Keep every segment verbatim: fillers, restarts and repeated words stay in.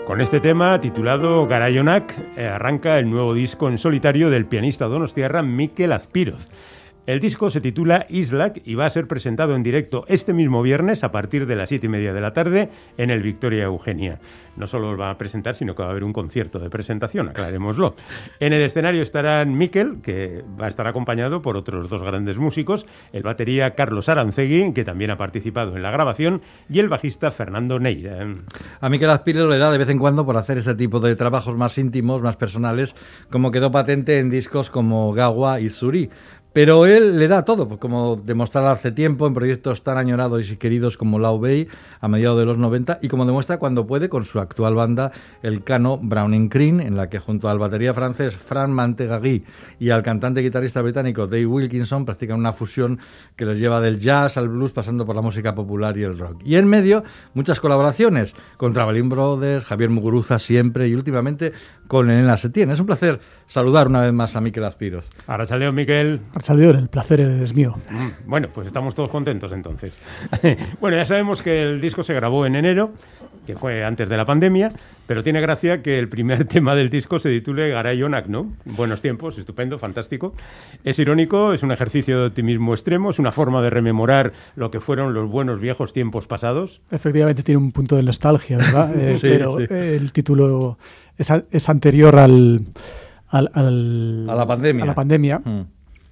Con este tema, titulado Garaionak, eh, arranca el nuevo disco en solitario del pianista donostiarra Mikel Azpiroz. El disco se titula Islak y va a ser presentado en directo este mismo viernes a partir de las siete y media de la tarde en el Victoria Eugenia. No solo lo va a presentar, sino que va a haber un concierto de presentación, aclarémoslo. En el escenario estarán Mikel, que va a estar acompañado por otros dos grandes músicos, el batería Carlos Arancegui, que también ha participado en la grabación, y el bajista Fernando Neira. A Mikel Azpiroz le da de vez en cuando por hacer este tipo de trabajos más íntimos, más personales, como quedó patente en discos como Gawa y Suri. Pero él le da todo, como demostrar hace tiempo en proyectos tan añorados y queridos como Lao Bay a mediados de los noventa, y como demuestra cuando puede con su actual banda, el Cano Browning Cream, en la que junto al batería francés Fran Mantegagui y al cantante y guitarrista británico Dave Wilkinson practican una fusión que los lleva del jazz al blues, pasando por la música popular y el rock. Y en medio, muchas colaboraciones con Travelin Brothers, Javier Muguruza siempre, y últimamente con Elena Setién. Es un placer saludar una vez más a Mikel Azpiroz. Ahora salió Mikel. Archaldeor, el placer es mío. Bueno, pues estamos todos contentos entonces. Bueno, ya sabemos que el disco se grabó en enero, que fue antes de la pandemia, pero tiene gracia que el primer tema del disco se titule Garaionak, ¿no? Buenos tiempos, estupendo, fantástico. Es irónico, es un ejercicio de optimismo extremo, es una forma de rememorar lo que fueron los buenos viejos tiempos pasados. Efectivamente tiene un punto de nostalgia, ¿verdad? Eh, sí, pero sí. el título es, a, es anterior al, al, al, a la pandemia. A la pandemia. Mm.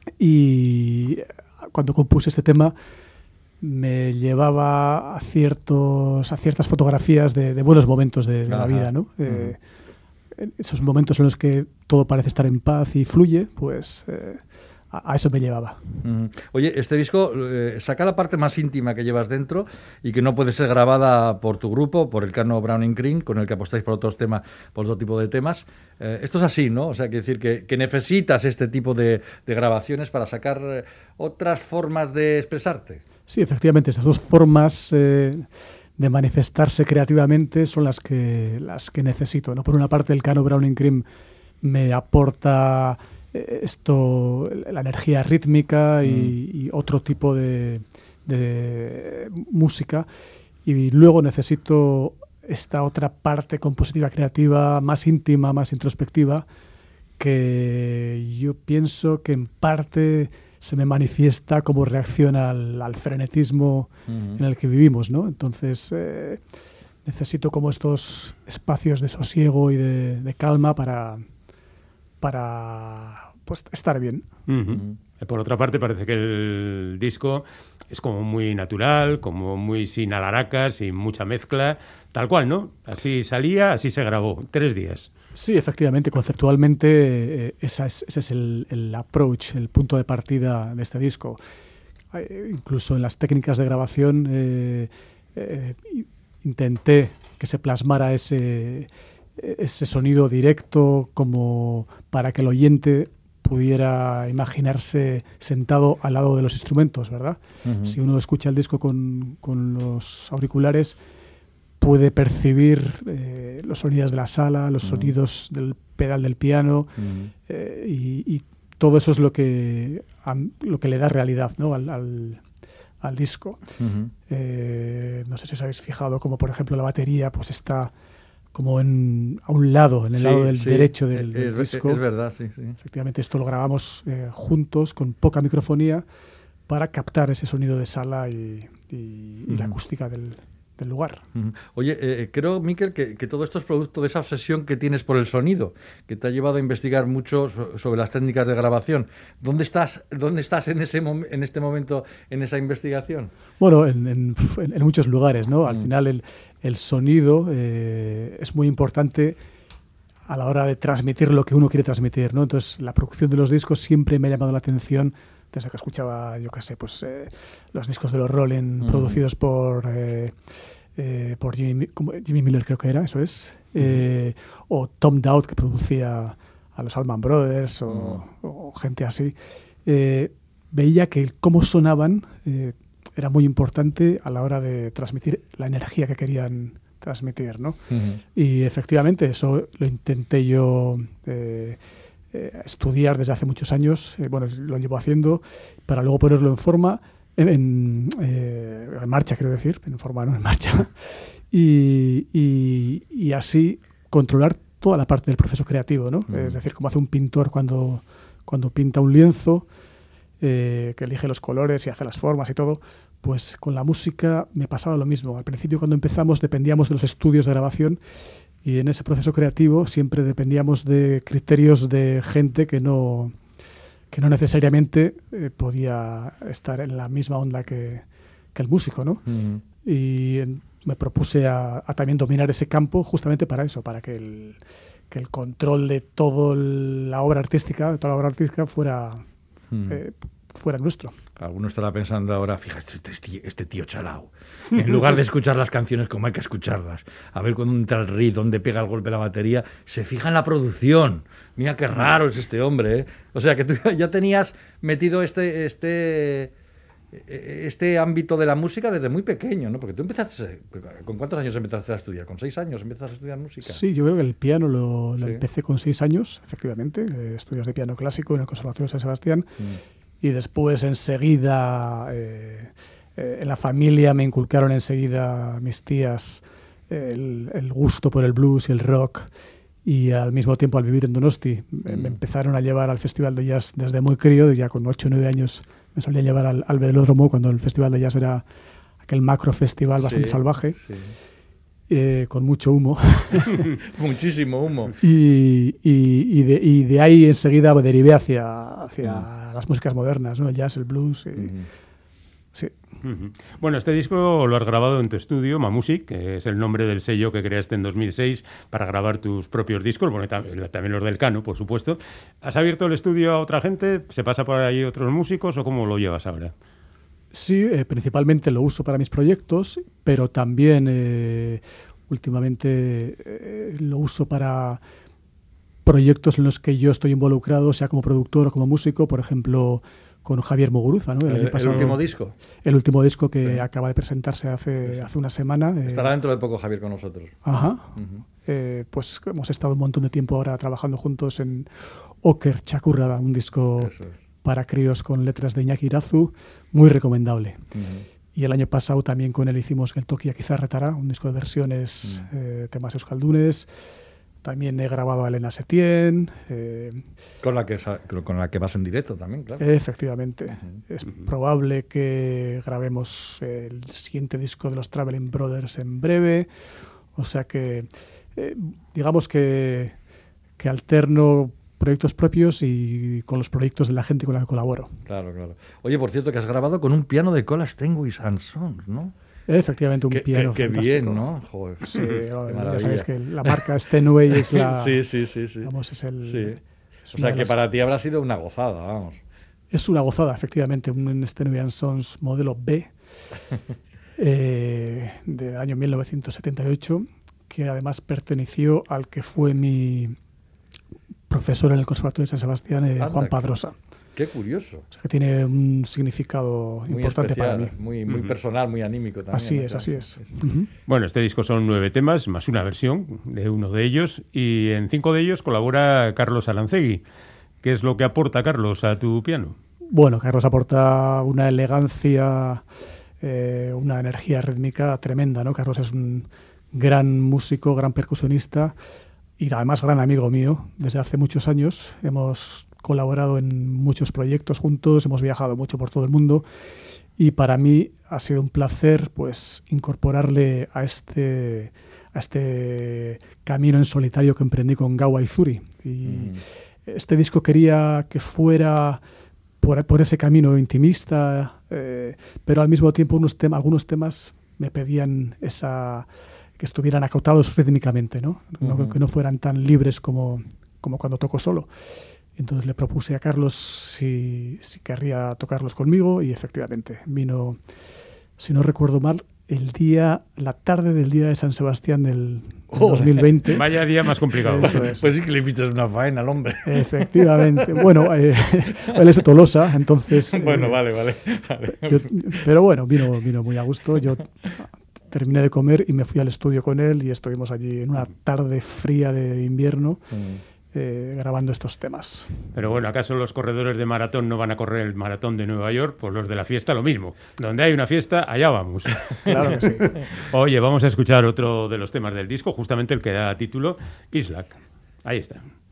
Y cuando compuse este tema me llevaba a, ciertos, a ciertas fotografías de, de buenos momentos de, de la vida, ¿no? Uh-huh. Eh, esos momentos en los que todo parece estar en paz y fluye, pues eh, a, a eso me llevaba. Uh-huh. Oye, este disco eh, saca la parte más íntima que llevas dentro y que no puede ser grabada por tu grupo, por el Cano Browning Cream, con el que apostáis por otros temas, por otro tipo de temas. Eh, esto es así, ¿no? O sea, quiere decir que, que necesitas este tipo de, de grabaciones para sacar eh, otras formas de expresarte. Sí, efectivamente, estas dos formas eh, de manifestarse creativamente son las que, las que necesito, ¿no? Por una parte, el Cano Browning Cream me aporta eh, esto, la energía rítmica y, mm. y otro tipo de, de música, y luego necesito esta otra parte compositiva creativa más íntima, más introspectiva, que yo pienso que en parte se me manifiesta como reacción al, al frenetismo uh-huh. en el que vivimos, ¿no? Entonces eh, necesito como estos espacios de sosiego y de, de calma para, para pues, estar bien. Uh-huh. Uh-huh. Por otra parte, parece que el disco es como muy natural, como muy sin alaracas, sin mucha mezcla, tal cual, ¿no? Así salía, así se grabó, tres días. Sí, efectivamente, conceptualmente eh, esa es, ese es el, el approach, el punto de partida de este disco. Eh, incluso en las técnicas de grabación eh, eh, intenté que se plasmara ese, ese sonido directo como para que el oyente pudiera imaginarse sentado al lado de los instrumentos, ¿verdad? Uh-huh. Si uno escucha el disco con, con los auriculares, puede percibir eh, los sonidos de la sala, los uh-huh. sonidos del pedal del piano, uh-huh. eh, y, y todo eso es lo que, a, lo que le da realidad, ¿no? al, al, al disco. Uh-huh. Eh, no sé si os habéis fijado como, por ejemplo, la batería pues está como en, a un lado, en el sí, lado del sí. derecho del, del es, disco. Es verdad, sí, sí. Efectivamente, esto lo grabamos eh, juntos, con poca microfonía, para captar ese sonido de sala y, y, uh-huh. y la acústica del del lugar. Uh-huh. Oye, eh, creo, Mikel, que, que todo esto es producto de esa obsesión que tienes por el sonido, que te ha llevado a investigar mucho so- sobre las técnicas de grabación. ¿Dónde estás, dónde estás en, ese mom- en este momento en esa investigación? Bueno, en, en, en muchos lugares, ¿no? Al uh-huh. final el, el sonido eh, es muy importante a la hora de transmitir lo que uno quiere transmitir, ¿no? Entonces, la producción de los discos siempre me ha llamado la atención desde que escuchaba, yo qué sé, pues eh, los discos de los Rolling uh-huh. producidos por eh, eh, por Jimmy, como, Jimmy Miller, creo que era, eso es, uh-huh. eh, o Tom Dowd, que producía a los Allman Brothers, o, uh-huh. o gente así. Eh, veía que cómo sonaban eh, era muy importante a la hora de transmitir la energía que querían transmitir, ¿no? Uh-huh. Y efectivamente eso lo intenté yo eh, Eh, estudiar desde hace muchos años, eh, bueno, lo llevo haciendo para luego ponerlo en forma, en, en, eh, en marcha, quiero decir, en forma, no en marcha, y, y, y así controlar toda la parte del proceso creativo, ¿no? Mm. Es decir, como hace un pintor cuando, cuando pinta un lienzo, eh, que elige los colores y hace las formas y todo, pues con la música me pasaba lo mismo. Al principio, cuando empezamos, dependíamos de los estudios de grabación y en ese proceso creativo siempre dependíamos de criterios de gente que no, que no necesariamente eh, podía estar en la misma onda que, que el músico, ¿no? Mm. Y en, me propuse a, a también dominar ese campo justamente para eso, para que el, que el control de toda la obra artística, de toda la obra artística fuera, hmm. eh, fuera nuestro. Alguno estará pensando ahora, fíjate, este, este tío chalao, en lugar de escuchar las canciones como hay que escucharlas, a ver cuándo entra el riff, dónde pega el golpe la batería, se fija en la producción. Mira qué raro es este hombre, ¿eh? O sea, que tú ya tenías metido este... este este ámbito de la música desde muy pequeño, ¿no? Porque tú empezaste, ¿con cuántos años empezaste a estudiar? ¿Con seis años empezaste a estudiar música? Sí, yo creo que el piano lo, lo sí. empecé con seis años, efectivamente, eh, estudios de piano clásico en el Conservatorio de San Sebastián, mm. y después enseguida, eh, eh, en la familia me inculcaron enseguida mis tías eh, el, el gusto por el blues y el rock, y al mismo tiempo al vivir en Donosti mm. me empezaron a llevar al Festival de Jazz desde muy crío, ya con ocho o nueve años me solía llevar al, al velódromo cuando el Festival de Jazz era aquel macro festival bastante sí, salvaje, sí. Eh, con mucho humo. Muchísimo humo. Y, y, y, de, y de ahí enseguida derivé hacia, hacia mm. las músicas modernas, ¿no? El jazz, el blues. Y, mm. Sí. Uh-huh. Bueno, este disco lo has grabado en tu estudio, Mamusic, que es el nombre del sello que creaste en dos mil seis para grabar tus propios discos, bueno, también los del Cano, por supuesto. ¿Has abierto el estudio a otra gente? ¿Se pasa por ahí otros músicos o cómo lo llevas ahora? Sí, eh, principalmente lo uso para mis proyectos, pero también eh, últimamente eh, lo uso para proyectos en los que yo estoy involucrado, sea como productor o como músico, por ejemplo, con Javier Muguruza, ¿no? El, el, pasado, ¿El último disco? El último disco que sí. acaba de presentarse hace, sí. hace una semana. Estará eh, dentro de poco Javier con nosotros. Ajá. Uh-huh. Eh, pues hemos estado un montón de tiempo ahora trabajando juntos en Oker Txakurra, un disco es. para críos con letras de Iñaki Irazu, muy recomendable. Uh-huh. Y el año pasado también con él hicimos el Tokia Kizarretara, un disco de versiones, uh-huh. eh, temas euskaldunes. También he grabado a Elena Setién. Eh, con, la que, con la que vas en directo también, claro. Efectivamente. Uh-huh. Es uh-huh. probable que grabemos el siguiente disco de los Traveling Brothers en breve. O sea que, eh, digamos que, que alterno proyectos propios y con los proyectos de la gente con la que colaboro. Claro, claro. Oye, por cierto, que has grabado con un piano de Cola Steinway and Sons, ¿no? Efectivamente, un qué, piano qué, qué bien, ¿no? Joder. Sí, ya sabéis que la marca Steinway es la... sí, sí, sí, sí. Vamos, es el... Sí. Es o sea, que las... para ti habrá sido una gozada, vamos. Es una gozada, efectivamente. Un Steinway and Sons modelo B eh, del año mil novecientos setenta y ocho, que además perteneció al que fue mi profesor en el Conservatorio de San Sebastián, eh, Anda, Juan Padrosa. Qué curioso. O sea, que tiene un significado muy importante especial, para mí. Muy, muy uh-huh. personal, muy anímico también. Así ¿no? es, así es. Uh-huh. Bueno, este disco son nueve temas, más una versión de uno de ellos, y en cinco de ellos colabora Carlos Alancegui. ¿Qué es lo que aporta Carlos a tu piano? Bueno, Carlos aporta una elegancia, eh, una energía rítmica tremenda, ¿no? Carlos es un gran músico, gran percusionista y además gran amigo mío desde hace muchos años. Hemos colaborado en muchos proyectos juntos, hemos viajado mucho por todo el mundo y para mí ha sido un placer pues incorporarle a este, a este camino en solitario que emprendí con Gawa y Zuri. Y mm. este disco quería que fuera por, por ese camino intimista, eh, pero al mismo tiempo unos tema, algunos temas me pedían esa que estuvieran acotados rítmicamente, ¿no? Uh-huh. no que no fueran tan libres como, como cuando toco solo. Entonces le propuse a Carlos si, si querría tocarlos conmigo y efectivamente vino, si no recuerdo mal, el día, la tarde del día de San Sebastián del, del oh, dos mil veinte. Vaya día más complicado. Es. Pues sí que le hiciste una faena al hombre. Efectivamente. Bueno, eh, él es de Tolosa, entonces... Bueno, eh, vale, vale. vale. Yo, pero bueno, vino, vino muy a gusto. Yo terminé de comer y me fui al estudio con él y estuvimos allí en una tarde fría de invierno. Mm. eh, grabando estos temas. Pero bueno, ¿acaso los corredores de maratón no van a correr el maratón de Nueva York? Pues los de la fiesta lo mismo. Donde hay una fiesta, allá vamos. Claro que sí. Oye, vamos a escuchar otro de los temas del disco, justamente el que da título, Islak. Ahí está.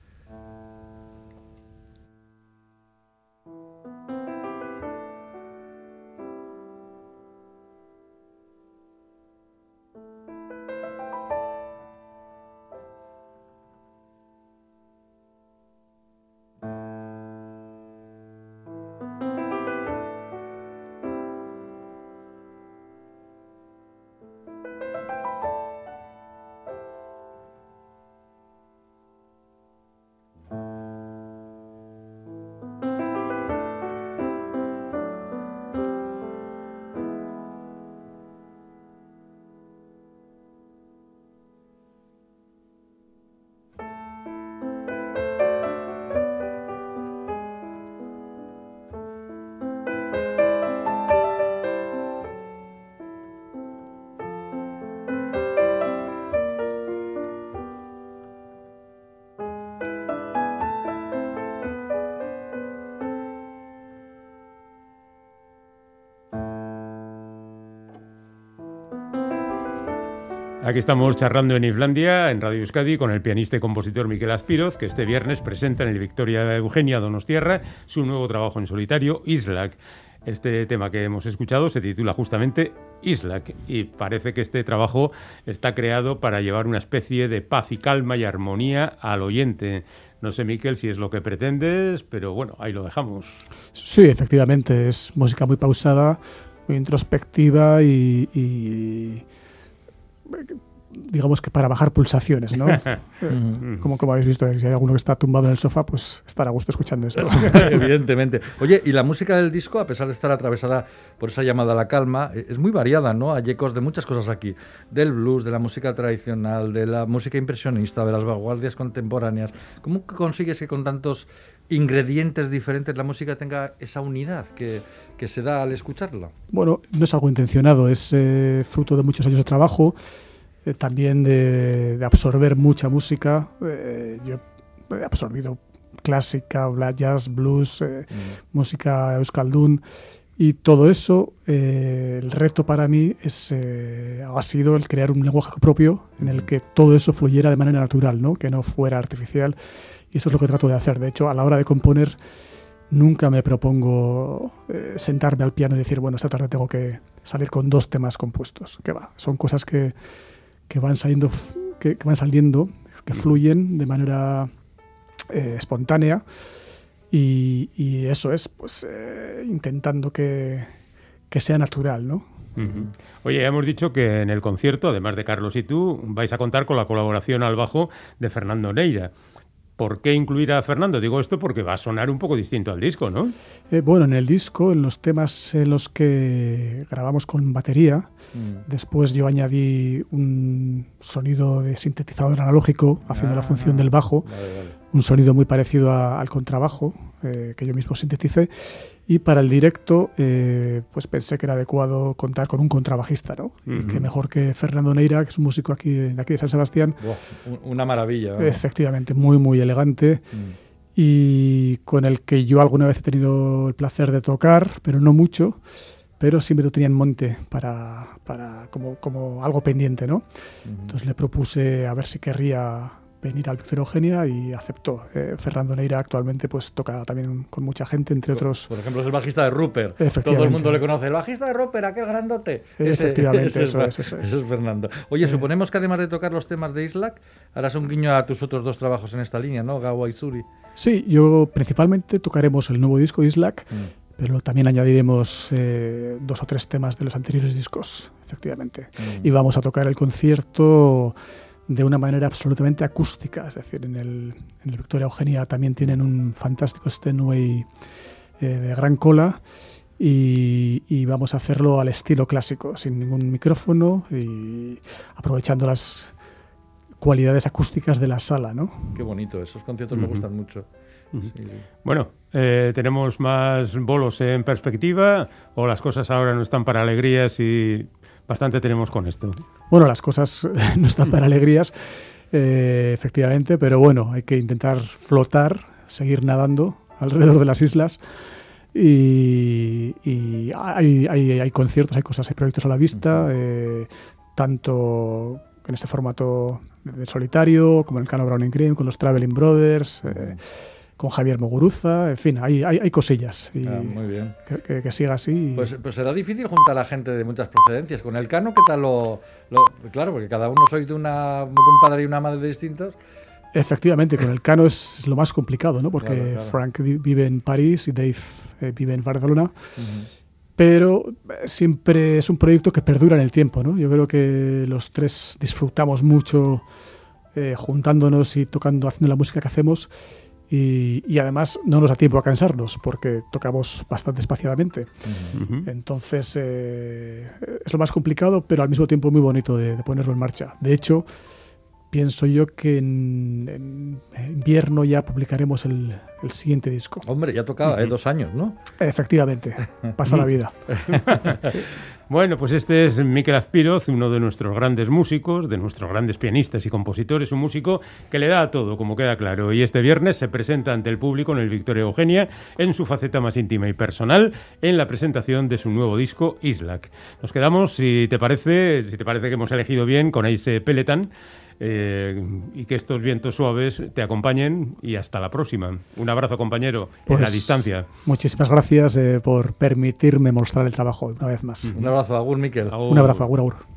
Aquí estamos charlando en Islandia, en Radio Euskadi, con el pianista y compositor Mikel Azpiroz, que este viernes presenta en el Victoria Eugenia Donostiarra su nuevo trabajo en solitario, Islak. Este tema que hemos escuchado se titula justamente Islak y parece que este trabajo está creado para llevar una especie de paz y calma y armonía al oyente. No sé, Mikel, si es lo que pretendes, pero bueno, ahí lo dejamos. Sí, efectivamente, es música muy pausada, muy introspectiva y... y... digamos que para bajar pulsaciones, ¿no? eh, como, como habéis visto, si hay alguno que está tumbado en el sofá, pues estará a gusto escuchando esto. Evidentemente. Oye, y la música del disco, a pesar de estar atravesada por esa llamada a la calma, es muy variada, ¿no? Hay ecos de muchas cosas aquí, del blues, de la música tradicional, de la música impresionista, de las vanguardias contemporáneas. ¿Cómo consigues que con tantos ingredientes diferentes la música tenga esa unidad que, que se da al escucharla? Bueno, no es algo intencionado, es eh, fruto de muchos años de trabajo, eh, también de, de absorber mucha música. Eh, yo he absorbido clásica, jazz, blues, eh, mm. música euskaldun, y todo eso, eh, el reto para mí es, eh, ha sido el crear un lenguaje propio en el que todo eso fluyera de manera natural, ¿no? Que no fuera artificial. Y eso es lo que trato de hacer. De hecho, a la hora de componer, nunca me propongo eh, sentarme al piano y decir, bueno, esta tarde tengo que salir con dos temas compuestos. Que va, son cosas que, que van saliendo, que, que van saliendo, que fluyen de manera eh, espontánea. Y, y eso es, pues, eh, intentando que, que sea natural, ¿no? Uh-huh. Oye, ya hemos dicho que en el concierto, además de Carlos y tú, vais a contar con la colaboración al bajo de Fernando Neira. ¿Por qué incluir a Fernando? Digo esto porque va a sonar un poco distinto al disco, ¿no? Eh, bueno, en el disco, en los temas en los que grabamos con batería, mm. después yo añadí un sonido de sintetizador analógico haciendo ah, la función del bajo, vale, vale. Un sonido muy parecido a, al contrabajo, eh, que yo mismo sinteticé. Y para el directo, eh, pues pensé que era adecuado contar con un contrabajista, ¿no? Uh-huh. Y que mejor que Fernando Neira, que es un músico aquí de, aquí de San Sebastián. Wow, una maravilla, ¿no? Efectivamente, muy, muy elegante. Uh-huh. Y con el que yo alguna vez he tenido el placer de tocar, pero no mucho, pero siempre lo tenía en monte para, para como, como algo pendiente, ¿no? Uh-huh. Entonces le propuse a ver si querría venir al Victoria Eugenia y aceptó. Eh, Fernando Neira actualmente pues toca también con mucha gente, entre otros... Por ejemplo, es el bajista de Rupert. Todo el mundo le conoce. El bajista de Rupert, aquel grandote. Efectivamente, ese, eso, ese, es, eso es. Ese es Fernando. Oye, eh. suponemos que además de tocar los temas de Islak, harás un guiño a tus otros dos trabajos en esta línea, ¿no? Gawa y Zuri. Sí, yo principalmente tocaremos el nuevo disco Islak, mm. pero también añadiremos eh, dos o tres temas de los anteriores discos, efectivamente. Mm. Y vamos a tocar el concierto de una manera absolutamente acústica, es decir, en el, en el Victoria Eugenia también tienen un fantástico Steinway eh, de gran cola y, y vamos a hacerlo al estilo clásico, sin ningún micrófono y aprovechando las cualidades acústicas de la sala, ¿no? Qué bonito, esos conciertos uh-huh. me gustan mucho. Uh-huh. Sí. Bueno, eh, ¿tenemos más bolos en perspectiva o las cosas ahora no están para alegrías y bastante tenemos con esto? Bueno, las cosas no están para alegrías. eh, efectivamente, pero bueno, hay que intentar flotar, seguir nadando alrededor de las islas. Y, y hay, hay, hay conciertos, hay cosas, hay proyectos a la vista, eh, tanto en este formato de solitario, como en el Cano Brown and Cream, con los Traveling Brothers, eh, con Javier Muguruza, en fin, hay, hay, hay cosillas. Y ah, muy bien. Que, que, que siga así. Y... Pues, pues será difícil juntar a gente de muchas procedencias. Con el Cano, ¿qué tal lo, lo...? Claro, porque cada uno sois de, una, de un padre y una madre distintos. Efectivamente, con el Cano es lo más complicado, ¿no? Porque claro, claro. Frank vive en París y Dave eh, vive en Barcelona. Uh-huh. Pero siempre es un proyecto que perdura en el tiempo, ¿no? Yo creo que los tres disfrutamos mucho eh, juntándonos y tocando, haciendo la música que hacemos. Y, y además no nos da tiempo a cansarnos porque tocamos bastante espaciadamente. Uh-huh. Entonces eh, es lo más complicado, pero al mismo tiempo muy bonito de, de ponerlo en marcha. De hecho, pienso yo que en, en invierno ya publicaremos el, el siguiente disco. Hombre, ya tocaba, uh-huh. ¿eh? Dos años, ¿no? Efectivamente, pasa la vida. Sí. Bueno, pues este es Mikel Azpiroz, uno de nuestros grandes músicos, de nuestros grandes pianistas y compositores, un músico que le da a todo, como queda claro. Y este viernes se presenta ante el público en el Victoria Eugenia, en su faceta más íntima y personal, en la presentación de su nuevo disco, Islak. Nos quedamos, si te parece, si te parece que hemos elegido bien, con Aise Peletan, Eh, y que estos vientos suaves te acompañen y hasta la próxima. Un abrazo, compañero, pues, en la distancia. Muchísimas gracias eh, por permitirme mostrar el trabajo una vez más. Un abrazo, agur, Mikel. Un abrazo, agur, agur.